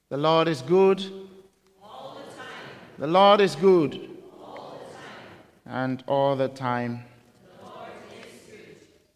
The Lord is good. All the time. The Lord is good. All the time. And all the time. The Lord is good.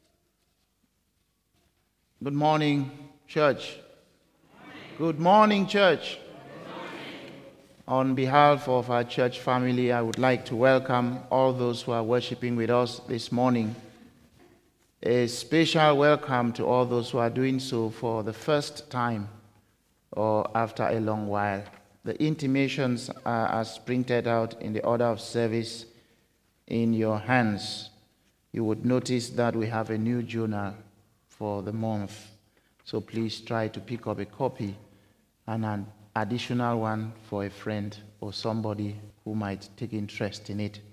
Good morning, church. Good morning, church. Good morning. On behalf of our church family, I would like to welcome all those who are worshiping with us this morning. A special welcome to all those who are doing so for the first time or after a long while. The intimations are as printed out in the order of service in your hands. You would notice that we have a new journal for the month. So please try to pick up a copy and an additional one for a friend or somebody who might take interest in it.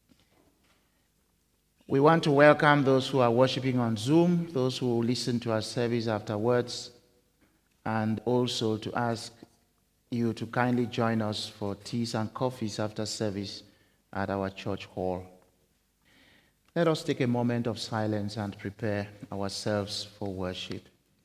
We want to welcome those who are worshiping on Zoom, those who will listen to our service afterwards, and also to ask you to kindly join us for teas and coffees after service at our church hall. Let us take a moment of silence and prepare ourselves for worship.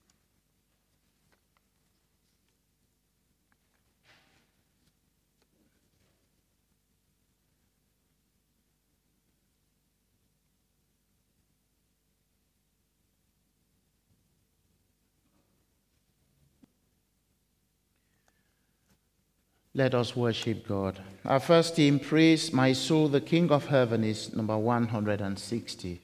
Let us worship God. Our first hymn, Praise My Soul, the King of Heaven, is number 160.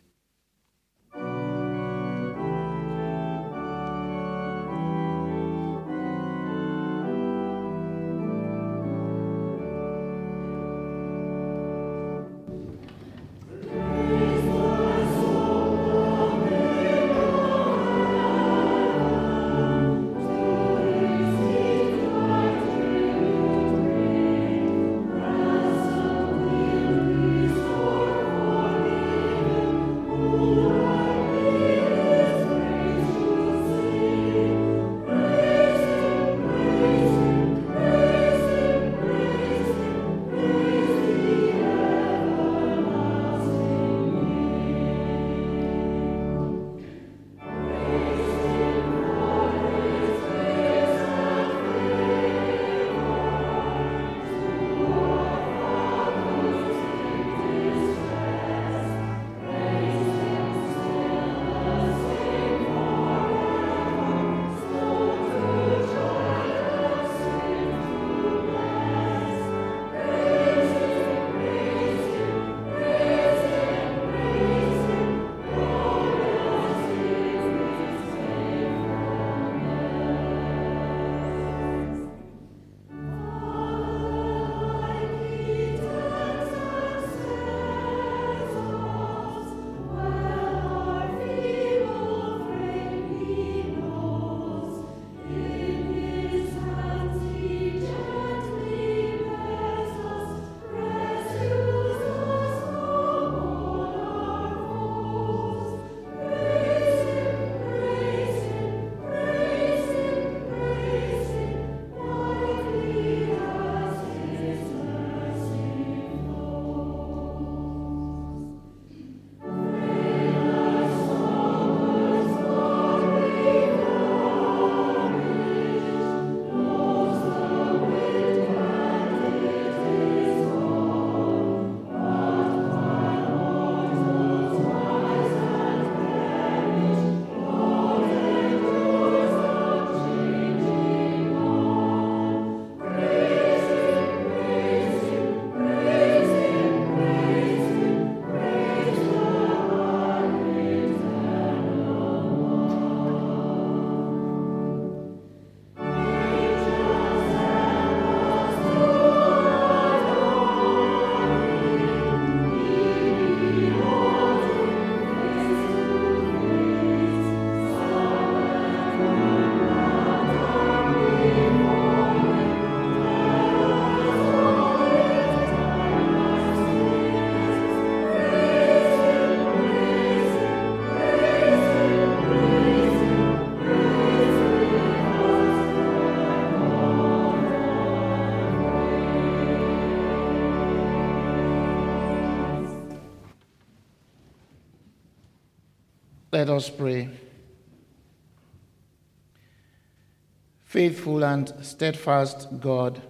Let us pray. Faithful and steadfast God,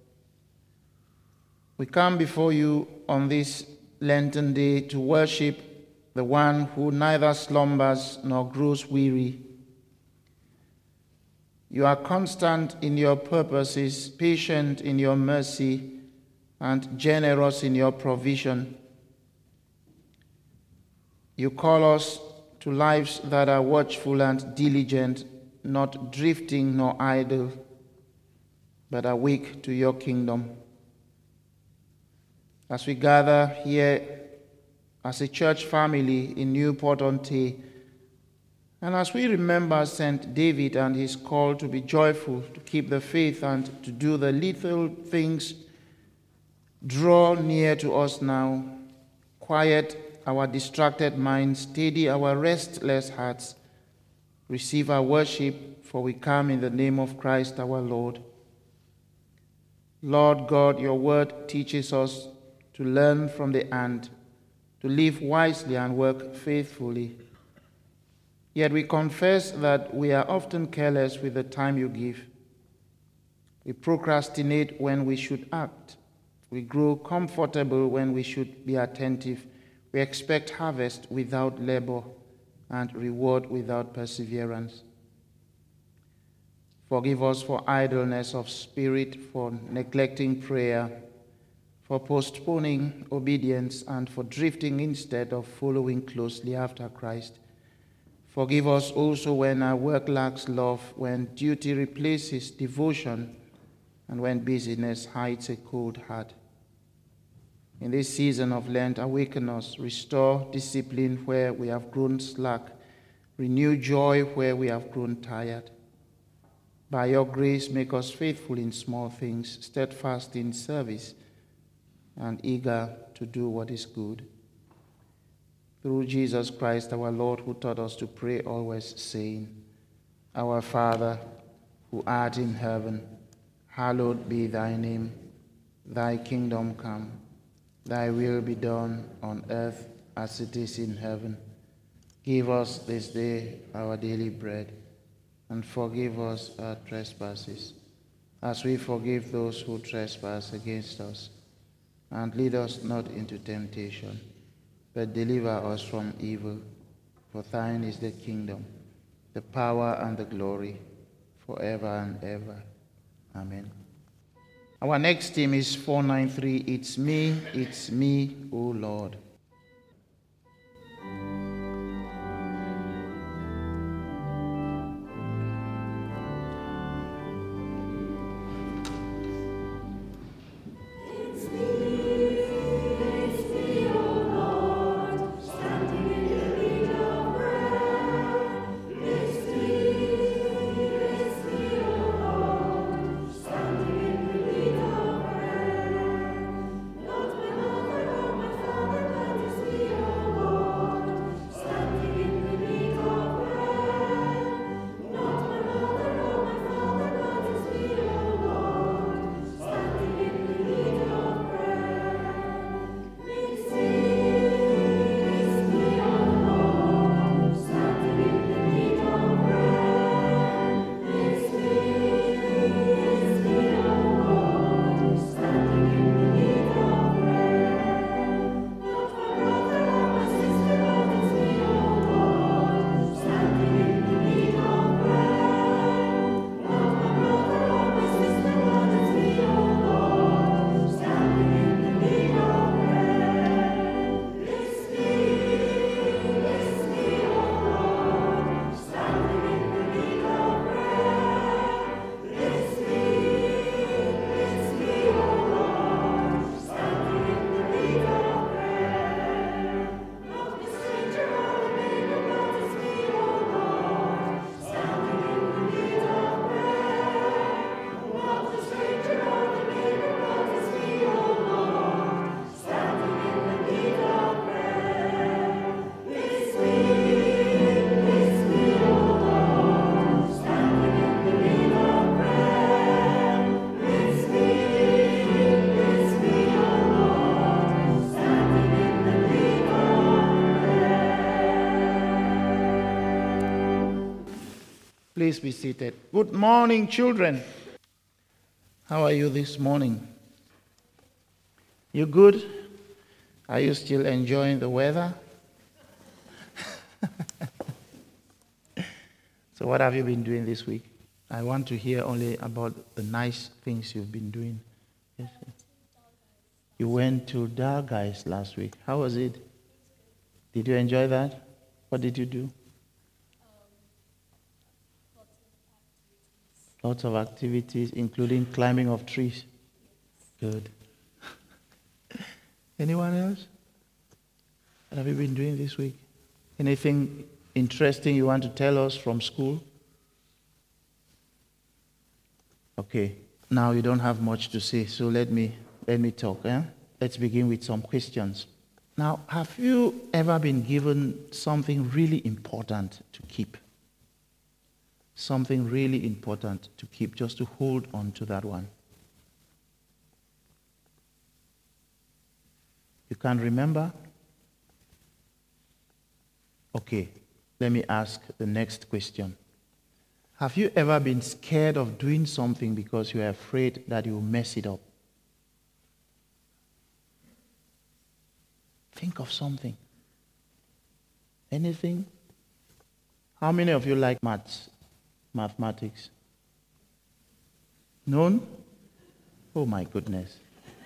we come before you on this Lenten day to worship the one who neither slumbers nor grows weary. You are constant in your purposes, patient in your mercy, and generous in your provision. You call us to lives that are watchful and diligent, not drifting nor idle, but awake to your kingdom. As we gather here as a church family in Newport-on-Tay, and as we remember St. David and his call to be joyful, to keep the faith, and to do the little things, draw near to us now, quiet our distracted minds, steady our restless hearts. Receive our worship, for we come in the name of Christ our Lord. Lord God, your word teaches us to learn from the ant, to live wisely and work faithfully. Yet we confess that we are often careless with the time you give. We procrastinate when we should act. We grow comfortable when we should be attentive. We expect harvest without labor and reward without perseverance. Forgive us for idleness of spirit, for neglecting prayer, for postponing obedience, and for drifting instead of following closely after Christ. Forgive us also when our work lacks love, when duty replaces devotion, and when busyness hides a cold heart. In this season of Lent, awaken us, restore discipline where we have grown slack, renew joy where we have grown tired. By your grace, make us faithful in small things, steadfast in service, and eager to do what is good. Through Jesus Christ our Lord, who taught us to pray always, saying, Our Father, who art in heaven, hallowed be thy name. Thy kingdom come. Thy will be done on earth as it is in heaven. Give us this day our daily bread, and forgive us our trespasses, as we forgive those who trespass against us. And lead us not into temptation, but deliver us from evil. For thine is the kingdom, the power, and the glory, forever and ever. Amen. Our next hymn is 493, It's Me, O Lord. Not my mother or my father, Please be seated. Good morning, children. How are you this morning? You good? Are you still enjoying the weather? So what have you been doing this week? I want to hear only about the nice things you've been doing. Yes, sir. You went to Dargais last week. How was it? Did you enjoy that? What did you do? Lots of activities, including climbing of trees. Good. Anyone else? What have you been doing this week? Anything interesting you want to tell us from school? Okay. Now you don't have much to say, so let me talk. Let's begin with some questions. Now, have you ever been given something really important to keep? Something really important to keep, just to hold on to that one. You can't remember? Okay, let me ask the next question. Have you ever been scared of doing something because you are afraid that you'll mess it up? Think of something. Anything? How many of you like mathematics? None? Oh my goodness.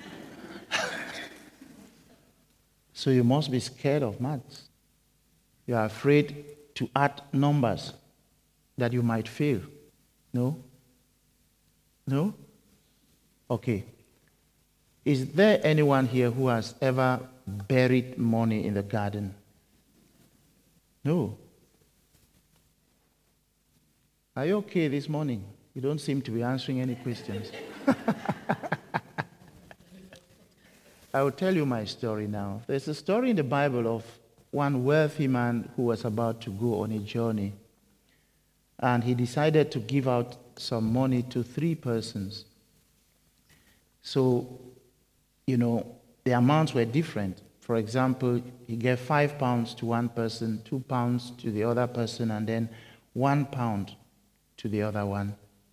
So you must be scared of maths. You are afraid to add numbers that you might fail. No? No? Okay. Is there anyone here who has ever buried money in the garden? No. Are you okay this morning? You don't seem to be answering any questions. I will tell you my story now. There's a story in the Bible of one wealthy man who was about to go on a journey. And he decided to give out some money to 3 persons. So, the amounts were different. For example, he gave £5 to one person, £2 to the other person, and then £1 to the other one.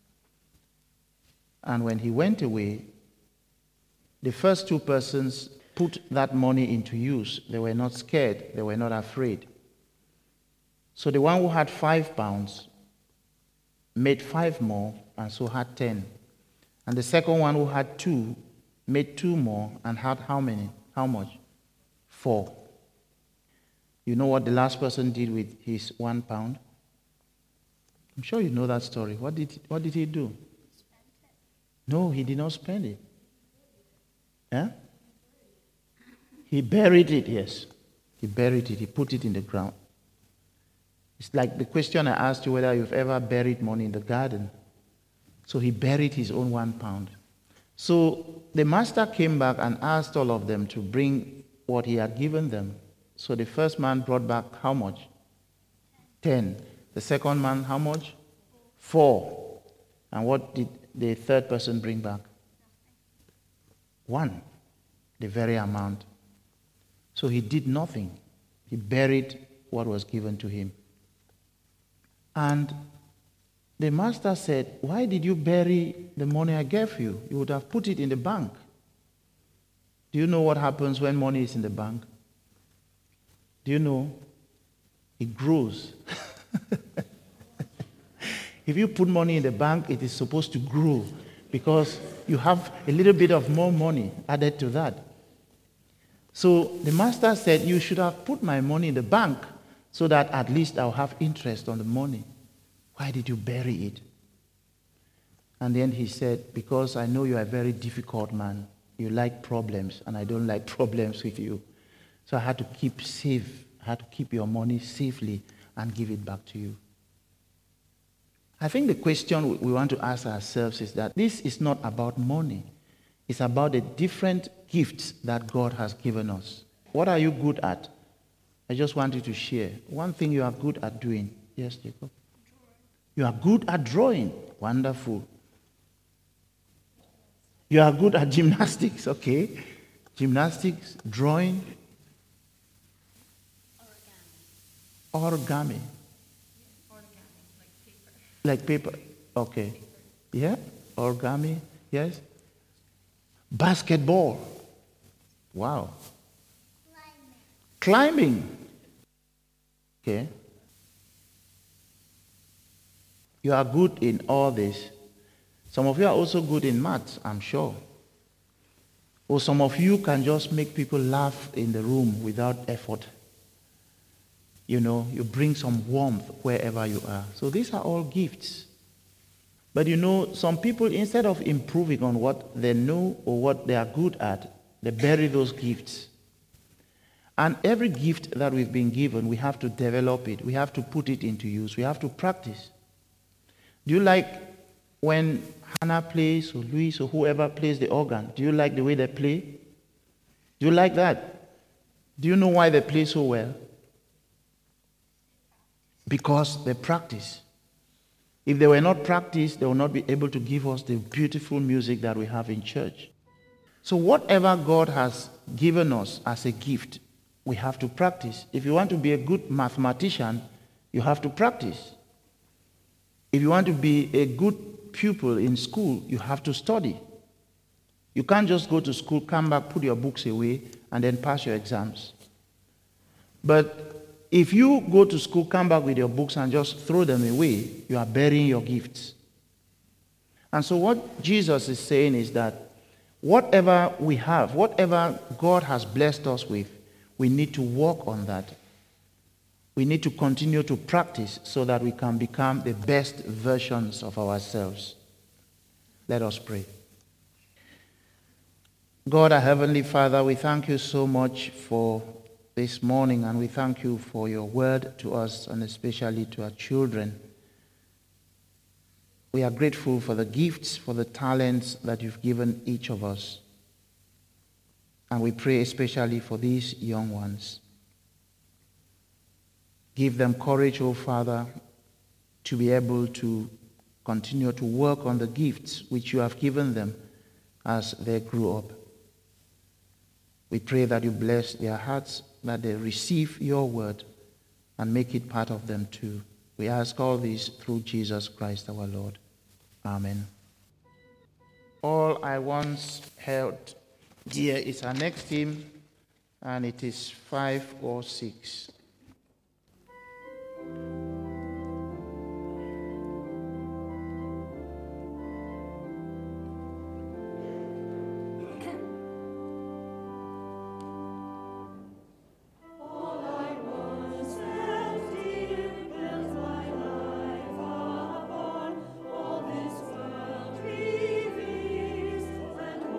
And when he went away, the first 2 persons put that money into use. They were not scared. They were not afraid. So the one who had £5 made 5 more and so had 10. And the second one who had 2 made 2 more and had how many? How much? 4. You know what the last person did with his £1? I'm sure you know that story. What did he do? No, he did not spend it. Yeah? He buried it, yes. He buried it. He put it in the ground. It's like the question I asked you whether you've ever buried money in the garden. So he buried his own £1. So the master came back and asked all of them to bring what he had given them. So the first man brought back how much? 10. The second man, how much? 4. And what did the third person bring back? 1. The very amount. So he did nothing. He buried what was given to him. And the master said, "Why did you bury the money I gave you? You would have put it in the bank." Do you know what happens when money is in the bank? Do you know? It grows. If you put money in the bank, it is supposed to grow because you have a little bit of more money added to that. So the master said, "You should have put my money in the bank so that at least I'll have interest on the money. Why did you bury it?" And then he said, "Because I know you are a very difficult man. You like problems, and I don't like problems with you. So I had to keep safe. I had to keep your money safely and give it back to you." I think the question we want to ask ourselves is that this is not about money. It's about the different gifts that God has given us. What are you good at? I just want you to share. One thing you are good at doing. Yes, Jacob? You are good at drawing. Wonderful. You are good at gymnastics. Okay. Gymnastics, drawing. Origami. Origami, like paper. Like paper. Okay. Yeah? Origami. Yes? Basketball. Wow. Climbing. Okay. You are good in all this. Some of you are also good in maths, I'm sure. Or some of you can just make people laugh in the room without effort. You know, you bring some warmth wherever you are. So these are all gifts. But you know, some people, instead of improving on what they know or what they are good at, they bury those gifts. And every gift that we've been given, we have to develop it. We have to put it into use. We have to practice. Do you like when Hannah plays or Luis or whoever plays the organ? Do you like the way they play? Do you like that? Do you know why they play so well? Because they practice. If they were not practiced, they will not be able to give us the beautiful music that we have in church. So whatever God has given us as a gift, we have to practice. If you want to be a good mathematician, you have to practice. If you want to be a good pupil in school, you have to study. You can't just go to school, come back, put your books away, and then pass your exams. But if you go to school, come back with your books and just throw them away, you are burying your gifts. And so what Jesus is saying is that whatever we have, whatever God has blessed us with, we need to work on that. We need to continue to practice so that we can become the best versions of ourselves. Let us pray. God, our Heavenly Father, we thank you so much for this morning, and we thank you for your word to us and especially to our children. We are grateful for the gifts, for the talents that you've given each of us. And we pray especially for these young ones. Give them courage, O Father, to be able to continue to work on the gifts which you have given them as they grew up. We pray that you bless their hearts, that they receive your word and make it part of them too. We ask all this through Jesus Christ our Lord. Amen. All I once held dear is our next hymn, and it is 506.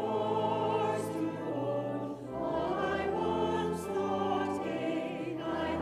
I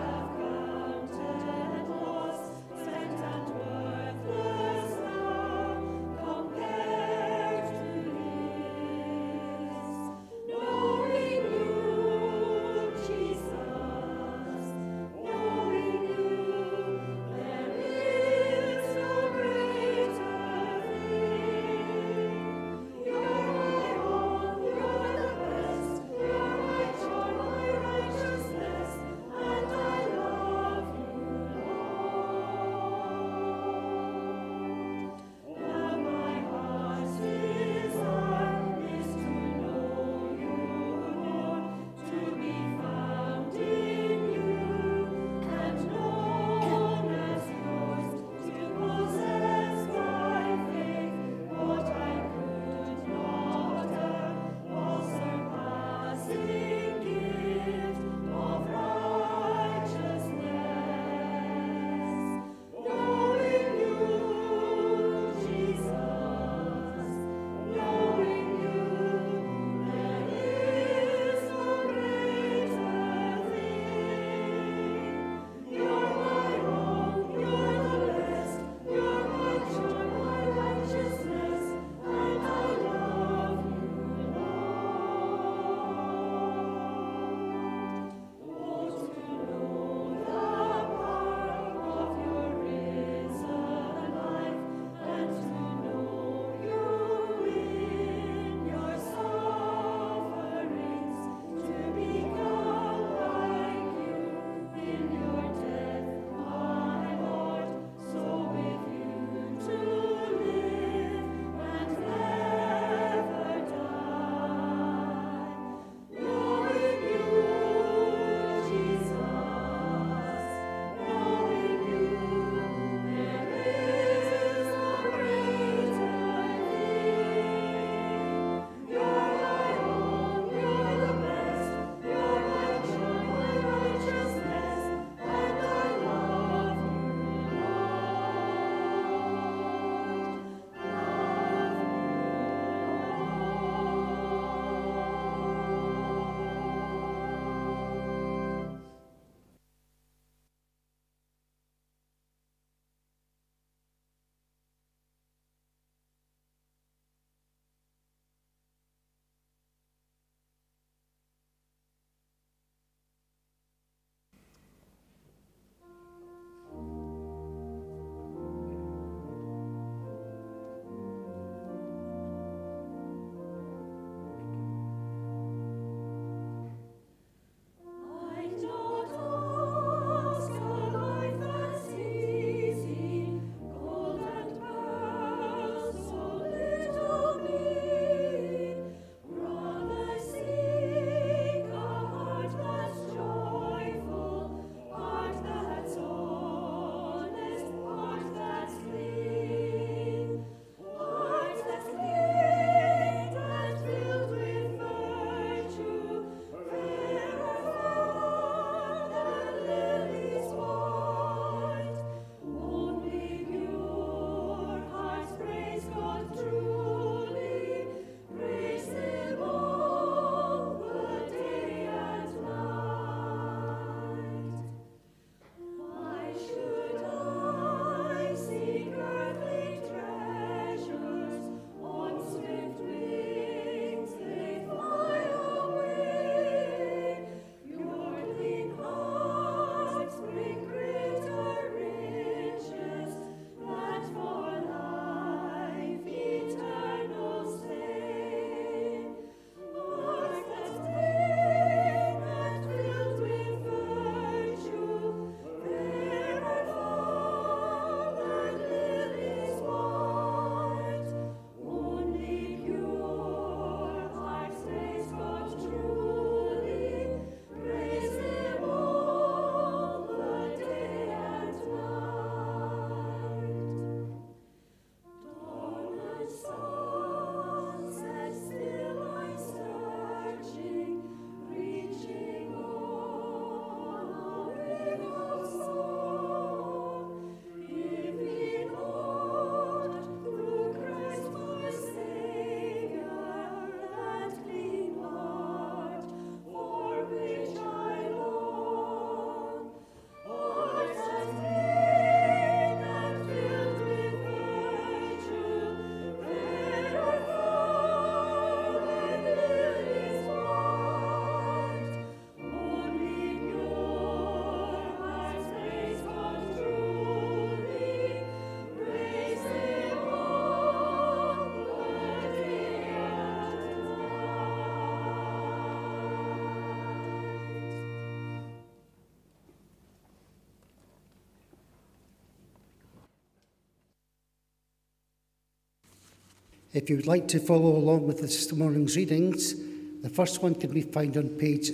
If you would like to follow along with this morning's readings, the first one can be found on page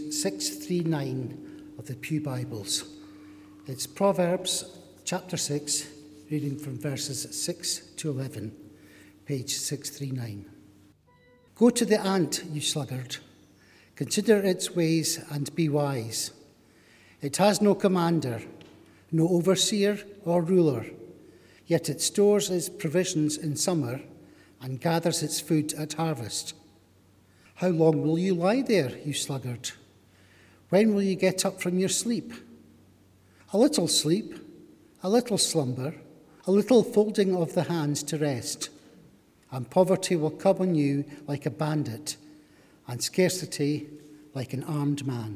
639 of the Pew Bibles. It's Proverbs chapter 6, reading from verses 6 to 11, page 639. Go to the ant, you sluggard. Consider its ways and be wise. It has no commander, no overseer or ruler, yet it stores its provisions in summer and gathers its food at harvest. How long will you lie there, you sluggard? When will you get up from your sleep? A little sleep, a little slumber, a little folding of the hands to rest, and poverty will come on you like a bandit, and scarcity like an armed man.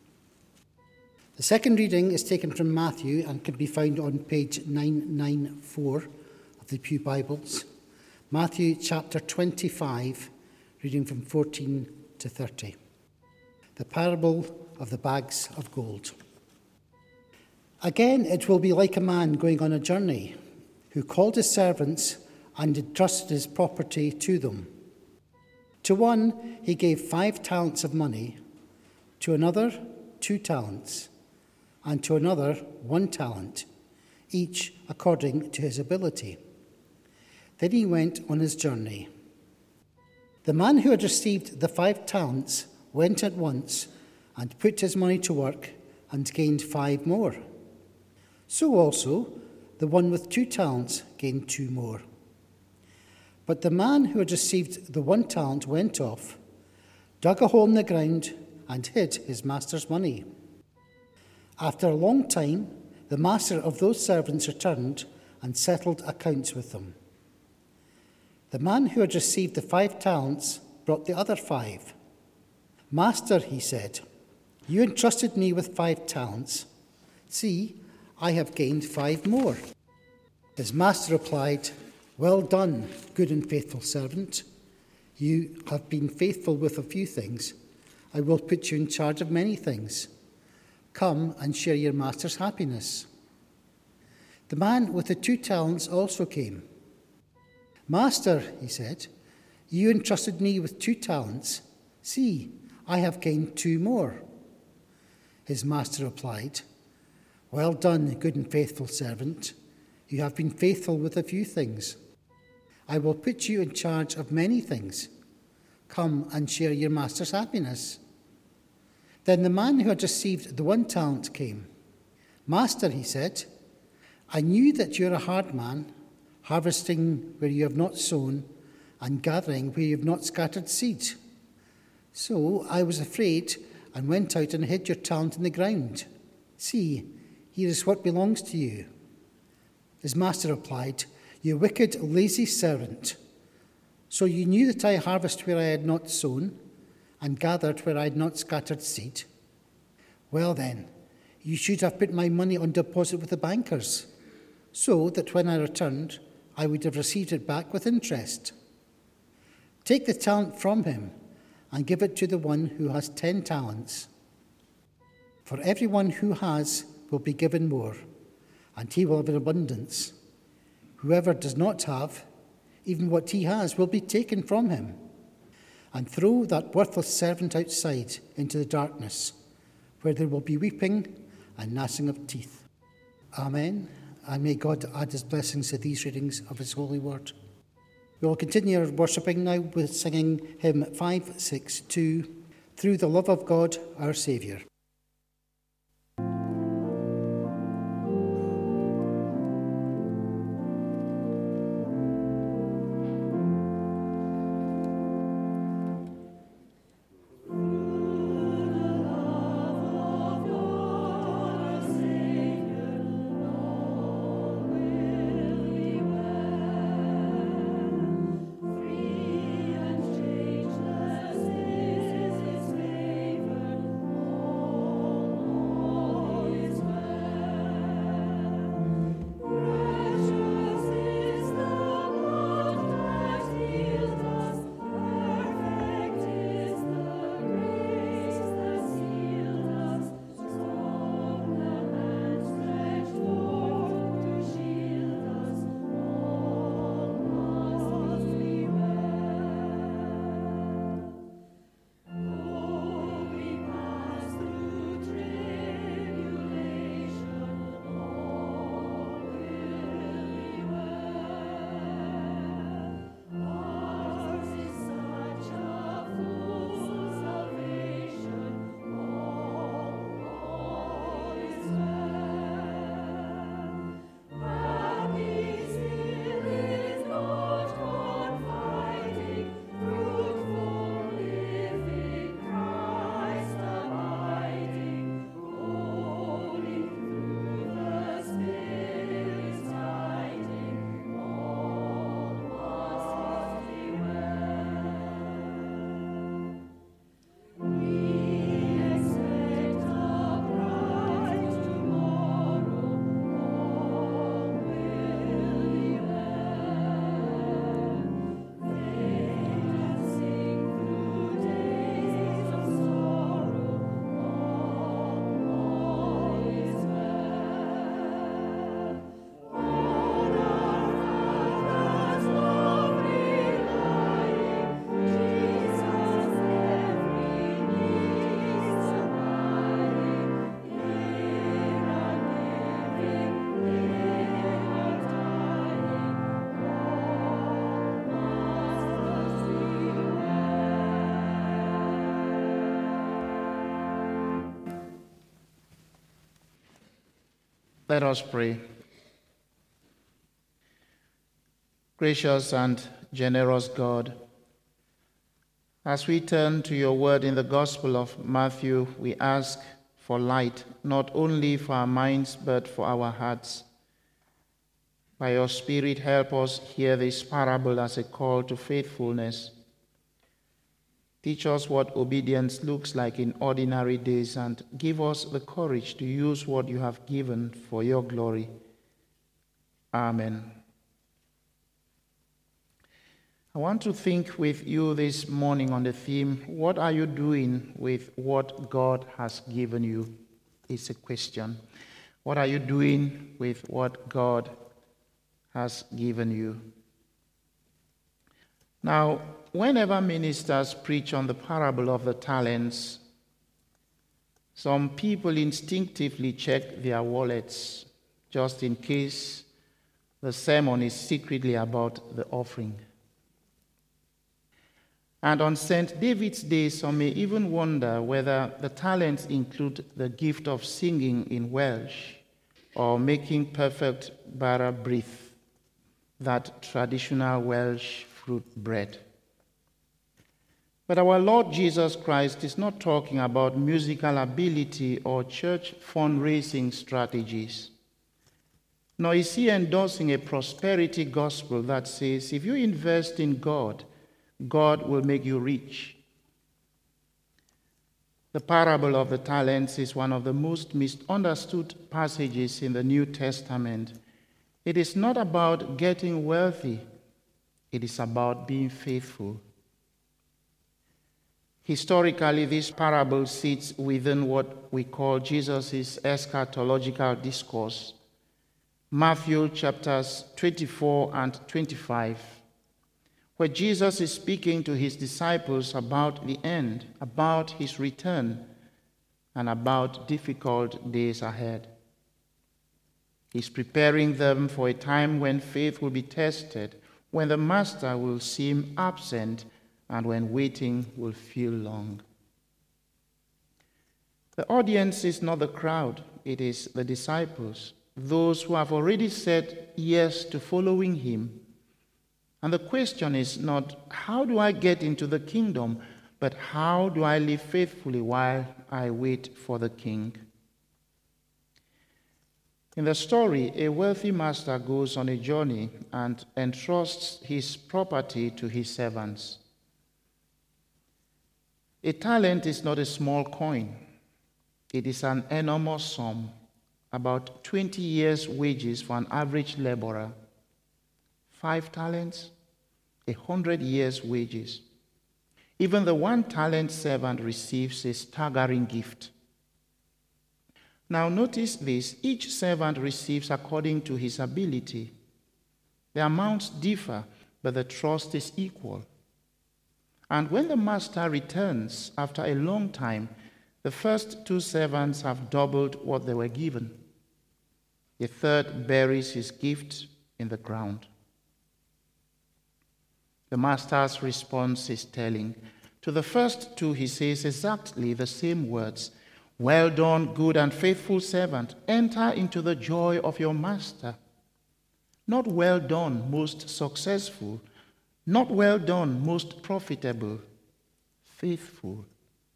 The second reading is taken from Matthew and can be found on page 994 of the Pew Bibles. Matthew chapter 25, reading from 14 to 30. The parable of the bags of gold. Again, it will be like a man going on a journey, who called his servants and entrusted his property to them. To one he gave 5 talents of money, to another 2 talents, and to another 1 talent, each according to his ability. Then he went on his journey. The man who had received the 5 talents went at once and put his money to work and gained 5 more. So also the one with 2 talents gained 2 more. But the man who had received the 1 talent went off, dug a hole in the ground, and hid his master's money. After a long time, the master of those servants returned and settled accounts with them. The man who had received the 5 talents brought the other 5. Master, he said, you entrusted me with 5 talents. See, I have gained 5 more. His master replied, well done, good and faithful servant. You have been faithful with a few things. I will put you in charge of many things. Come and share your master's happiness. The man with the 2 talents also came. Master, he said, you entrusted me with 2 talents. See, I have gained 2 more. His master replied, well done, good and faithful servant. You have been faithful with a few things. I will put you in charge of many things. Come and share your master's happiness. Then the man who had received the 1 talent came. Master, he said, I knew that you are a hard man, harvesting where you have not sown and gathering where you have not scattered seed. So I was afraid and went out and hid your talent in the ground. See, here is what belongs to you. His master replied, you wicked, lazy servant. So you knew that I harvest where I had not sown and gathered where I had not scattered seed. Well then, you should have put my money on deposit with the bankers, so that when I returned, I would have received it back with interest. Take the talent from him and give it to the one who has 10 talents. For everyone who has will be given more, and he will have an abundance. Whoever does not have, even what he has will be taken from him. And throw that worthless servant outside into the darkness, where there will be weeping and gnashing of teeth. Amen. And may God add his blessings to these readings of his holy word. We will continue our worshipping now with singing hymn 562, Through the Love of God, our Saviour. Free and changeless is his favor. Let us pray. Gracious and generous God, as we turn to your word in the Gospel of Matthew, we ask for light, not only for our minds, but for our hearts. By your Spirit, help us hear this parable as a call to faithfulness. Teach us what obedience looks like in ordinary days and give us the courage to use what you have given for your glory. Amen. I want to think with you this morning on the theme, what are you doing with what God has given you? It's a question. What are you doing with what God has given you? Now, whenever ministers preach on the parable of the talents, some people instinctively check their wallets just in case the sermon is secretly about the offering. And on St. David's Day, some may even wonder whether the talents include the gift of singing in Welsh or making perfect bara brith, that traditional Welsh fruit bread. But our Lord Jesus Christ is not talking about musical ability or church fundraising strategies. Nor is he endorsing a prosperity gospel that says if you invest in God, God will make you rich. The parable of the talents is one of the most misunderstood passages in the New Testament. It is not about getting wealthy. It is about being faithful. Historically, this parable sits within what we call Jesus' eschatological discourse. Matthew chapters 24 and 25, where Jesus is speaking to his disciples about the end, about his return, and about difficult days ahead. He's preparing them for a time when faith will be tested, when the master will seem absent, and when waiting will feel long. The audience is not the crowd, it is the disciples, those who have already said yes to following him. And the question is not, how do I get into the kingdom, but how do I live faithfully while I wait for the king? In the story, a wealthy master goes on a journey and entrusts his property to his servants. A talent is not a small coin. It is an enormous sum, about 20 years' wages for an average laborer. 5 talents, 100 years' wages. Even the 1-talent servant receives a staggering gift. Now notice this, each servant receives according to his ability. The amounts differ, but the trust is equal. And when the master returns after a long time, the first 2 servants have doubled what they were given. The third buries his gift in the ground. The master's response is telling. To the first 2, he says exactly the same words. Well done, good and faithful servant. Enter into the joy of your master. Not well done, most successful. Not well done, most profitable. Faithful.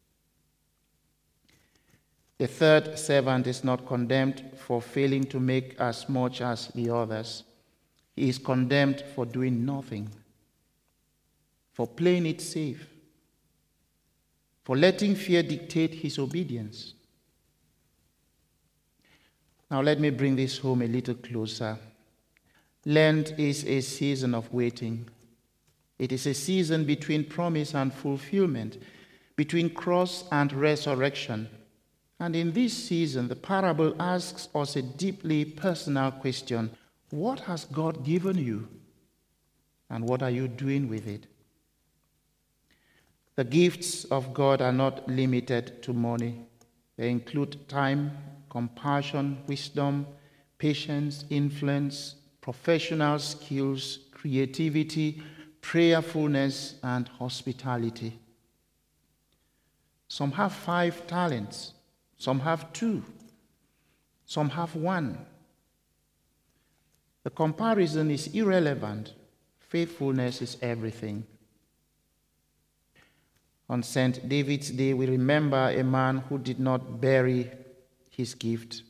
The third servant is not condemned for failing to make as much as the others. He is condemned for doing nothing, for playing it safe, for letting fear dictate his obedience. Now let me bring this home a little closer. Lent is a season of waiting. It is a season between promise and fulfillment, between cross and resurrection. And in this season, the parable asks us a deeply personal question. What has God given you? And what are you doing with it? The gifts of God are not limited to money. They include time, compassion, wisdom, patience, influence, professional skills, creativity, prayerfulness, and hospitality. Some have 5 talents. Some have 2. Some have 1. The comparison is irrelevant. Faithfulness is everything. On St. David's Day, we remember a man who did not bury his gift.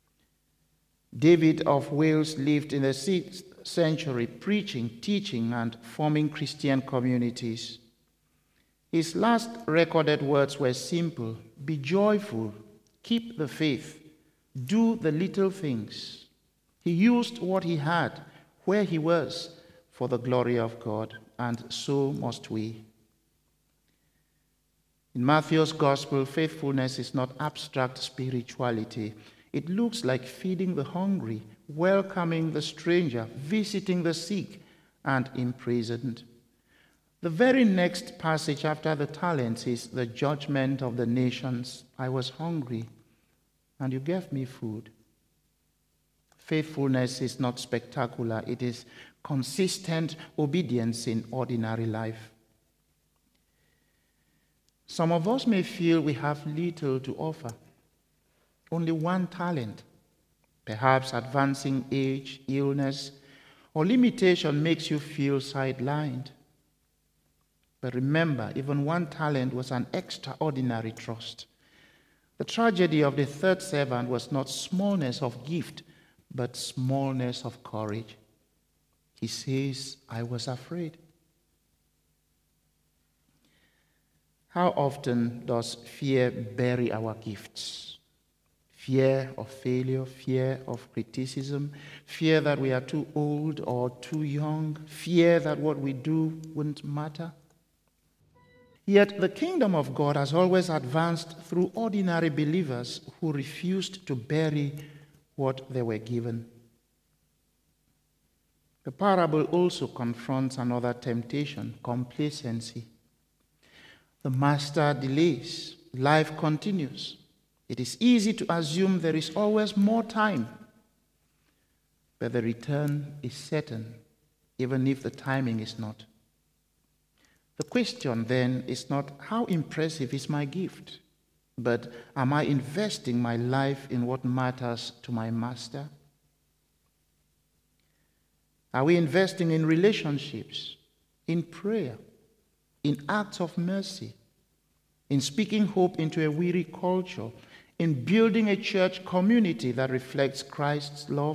David of Wales lived in the 6th century, preaching, teaching, and forming Christian communities. His last recorded words were simple: be joyful, keep the faith, do the little things. He used what he had, where he was, for the glory of God, and so must we. In Matthew's Gospel, faithfulness is not abstract spirituality. It looks like feeding the hungry, welcoming the stranger, visiting the sick and imprisoned. The very next passage after the talents is the judgment of the nations. I was hungry, and you gave me food. Faithfulness is not spectacular. It is consistent obedience in ordinary life. Some of us may feel we have little to offer. Only one talent. Perhaps advancing age, illness, or limitation makes you feel sidelined. But remember, even one talent was an extraordinary trust. The tragedy of the third servant was not smallness of gift, but smallness of courage. He says, I was afraid. How often does fear bury our gifts? Fear of failure, fear of criticism, fear that we are too old or too young, fear that what we do wouldn't matter. Yet the kingdom of God has always advanced through ordinary believers who refused to bury what they were given. The parable also confronts another temptation, complacency. The master delays, life continues. It is easy to assume there is always more time, but the return is certain, even if the timing is not. The question then is not how impressive is my gift, but am I investing my life in what matters to my master? Are we investing in relationships, in prayer, in acts of mercy, in speaking hope into a weary culture, in building a church community that reflects Christ's love?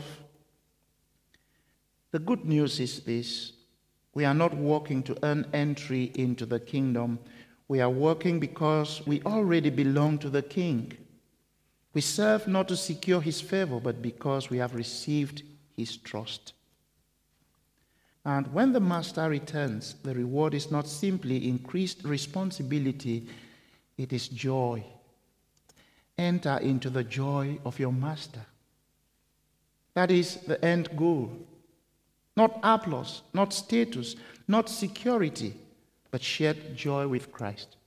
The good news is this: we are not working to earn entry into the kingdom. We are working because we already belong to the King. We serve not to secure his favor, but because we have received his trust. And when the master returns, the reward is not simply increased responsibility, it is joy. Enter into the joy of your master. That is the end goal. Not applause, not status, not security, but shared joy with Christ.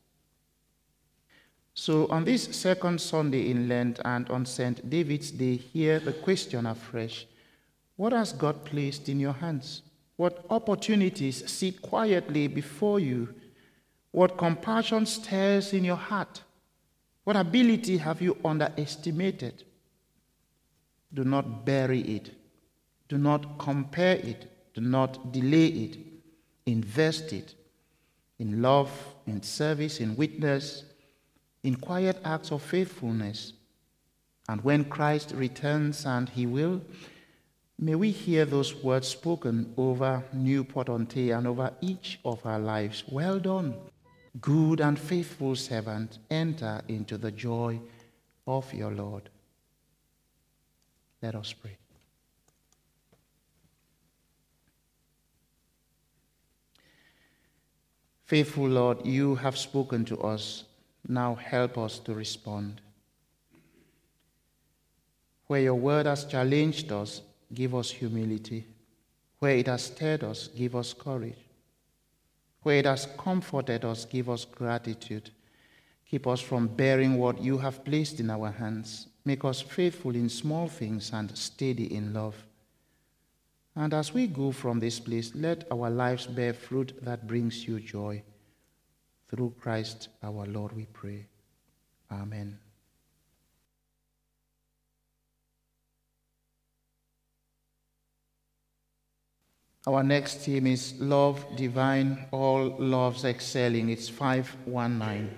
So on this second Sunday in Lent and on St. David's Day, hear the question afresh: what has God placed in your hands? What opportunities sit quietly before you? What compassion stirs in your heart? What ability have you underestimated? Do not bury it. Do not compare it. Do not delay it. Invest it in love, in service, in witness, in quiet acts of faithfulness. And when Christ returns, and he will, may we hear those words spoken over Newport-on-Tay and over each of our lives. Well done, good and faithful servant. Enter into the joy of your Lord. Let us pray. Faithful Lord, you have spoken to us. Now help us to respond. Where your word has challenged us, give us humility. Where it has stirred us, give us courage. Where it has comforted us, give us gratitude. Keep us from bearing what you have placed in our hands. Make us faithful in small things and steady in love. And as we go from this place, let our lives bear fruit that brings you joy. Through Christ our Lord we pray. Amen. Our next theme is Love Divine, All Loves Excelling. It's 519.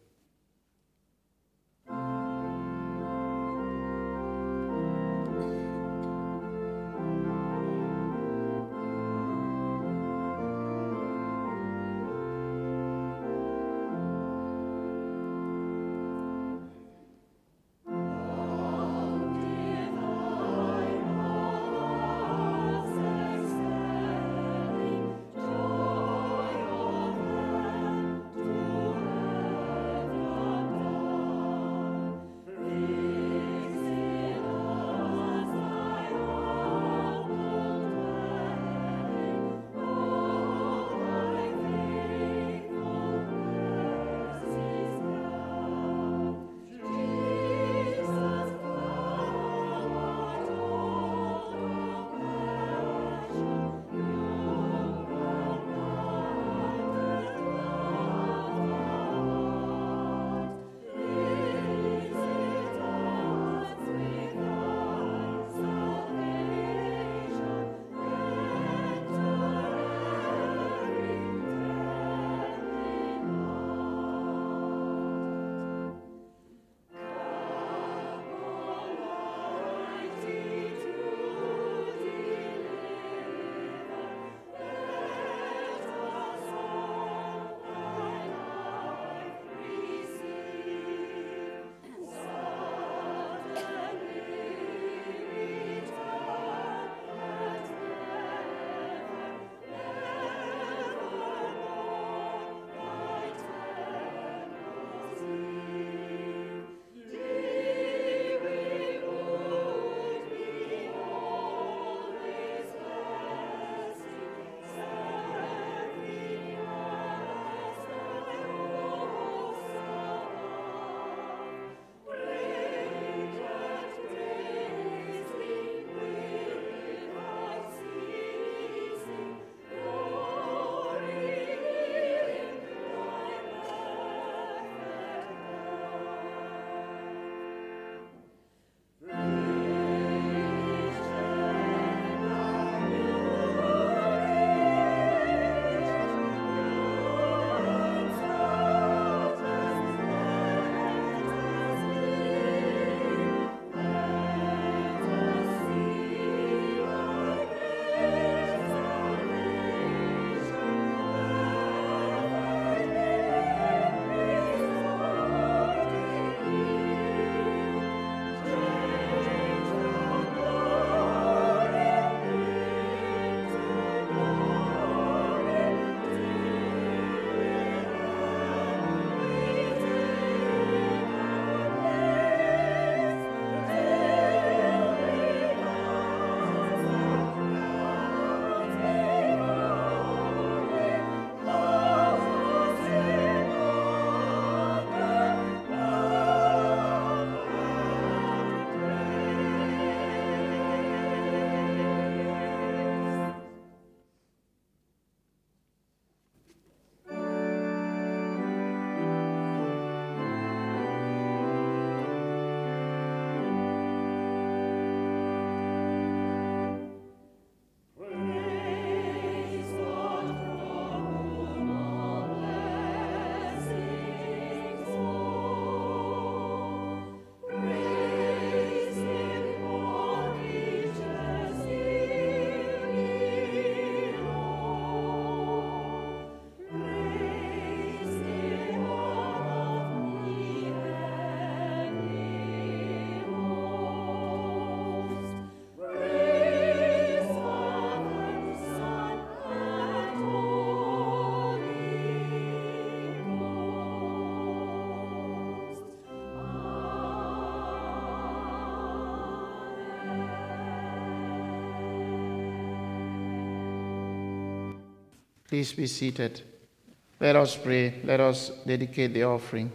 Please be seated. Let us pray. Let us dedicate the offering.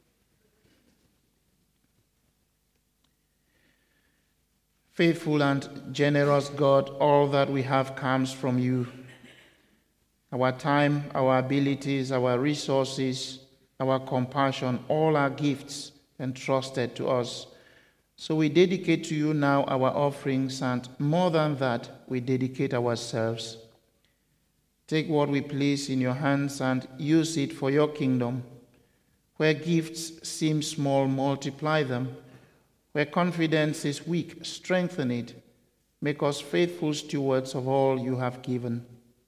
Faithful and generous God, all that we have comes from you. Our time, our abilities, our resources, our compassion, all are gifts entrusted to us. So we dedicate to you now our offerings, and more than that, we dedicate ourselves. Take what we place in your hands and use it for your kingdom. Where gifts seem small, multiply them. Where confidence is weak, strengthen it. Make us faithful stewards of all you have given.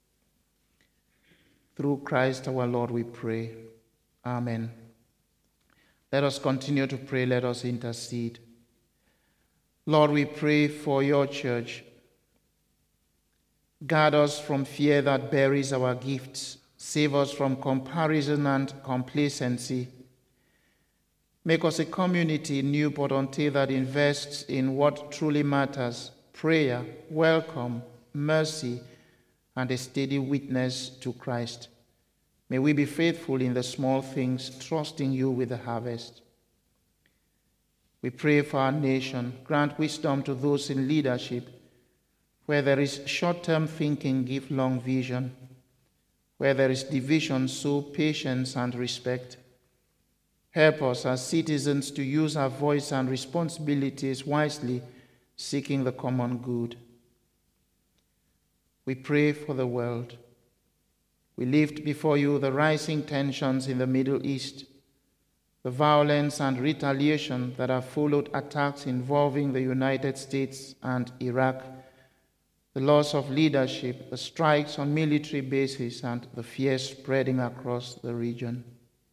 Through Christ our Lord we pray. Amen. Let us continue to pray. Let us intercede. Lord, we pray for your church. Guard us from fear that buries our gifts. Save us from comparison and complacency. Make us a community in Newport until that invests in what truly matters: prayer, welcome, mercy, and a steady witness to Christ. May we be faithful in the small things, trusting you with the harvest. We pray for our nation. Grant wisdom to those in leadership. Where there is short-term thinking, give long vision. Where there is division, sow patience and respect. Help us as citizens to use our voice and responsibilities wisely, seeking the common good. We pray for the world. We lift before you the rising tensions in the Middle East, the violence and retaliation that have followed attacks involving the United States and Iraq, the loss of leadership, the strikes on military bases, and the fear spreading across the region.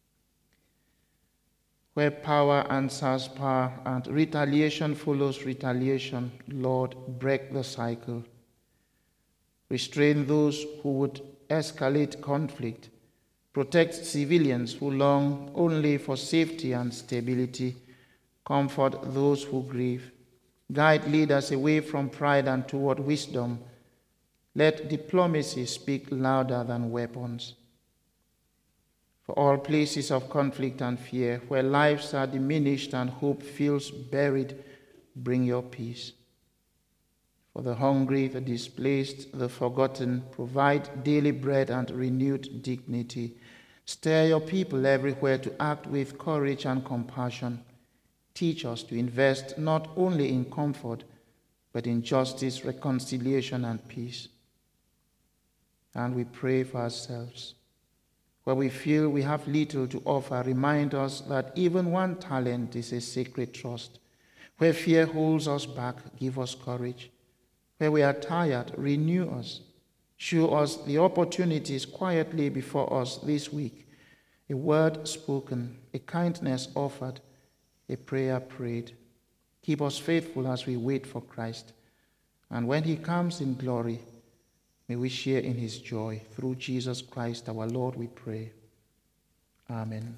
Where power answers power and retaliation follows retaliation, Lord, break the cycle. Restrain those who would escalate conflict. Protect civilians who long only for safety and stability. Comfort those who grieve. Guide leaders away from pride and toward wisdom. Let diplomacy speak louder than weapons. For all places of conflict and fear, where lives are diminished and hope feels buried, bring your peace. For the hungry, the displaced, the forgotten, provide daily bread and renewed dignity. Stir your people everywhere to act with courage and compassion. Teach us to invest not only in comfort, but in justice, reconciliation, and peace. And we pray for ourselves. Where we feel we have little to offer, remind us that even one talent is a sacred trust. Where fear holds us back, give us courage. Where we are tired, renew us. Show us the opportunities quietly before us this week. A word spoken, a kindness offered, a prayer prayed. Keep us faithful as we wait for Christ. And when he comes in glory, may we share in his joy. Through Jesus Christ our Lord we pray. Amen.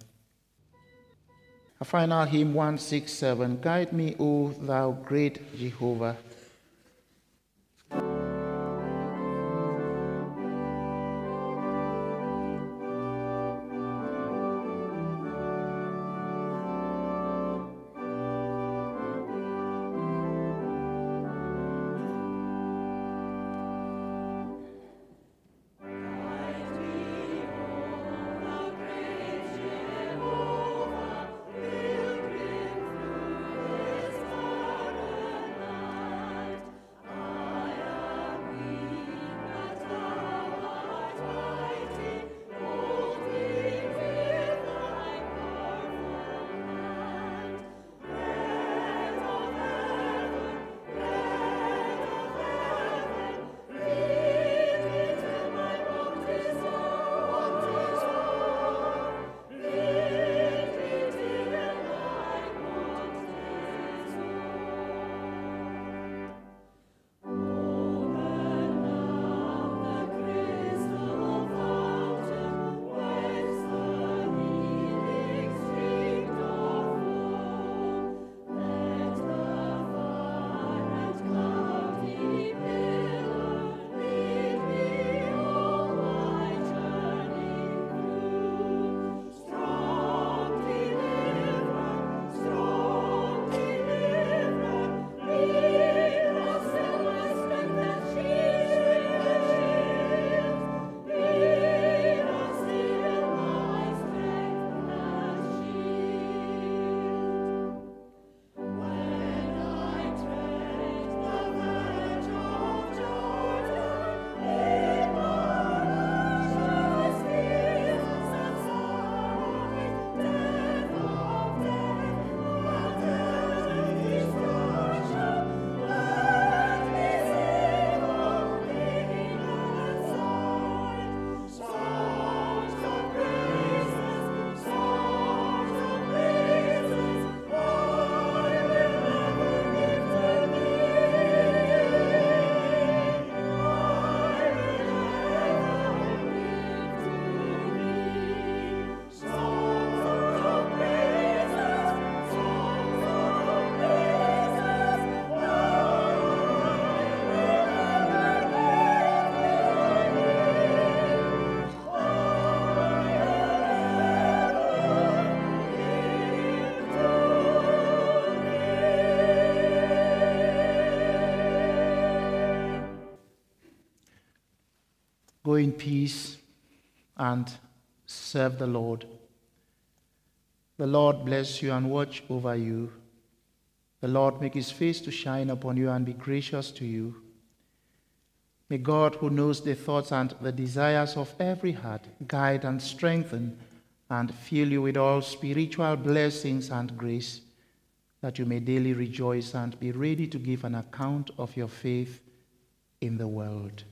A final hymn, 167, Guide me, O thou great Jehovah. Go in peace and serve the Lord. The Lord bless you and watch over you. The Lord make his face to shine upon you and be gracious to you. May God, who knows the thoughts and the desires of every heart, guide and strengthen and fill you with all spiritual blessings and grace, that you may daily rejoice and be ready to give an account of your faith in the world.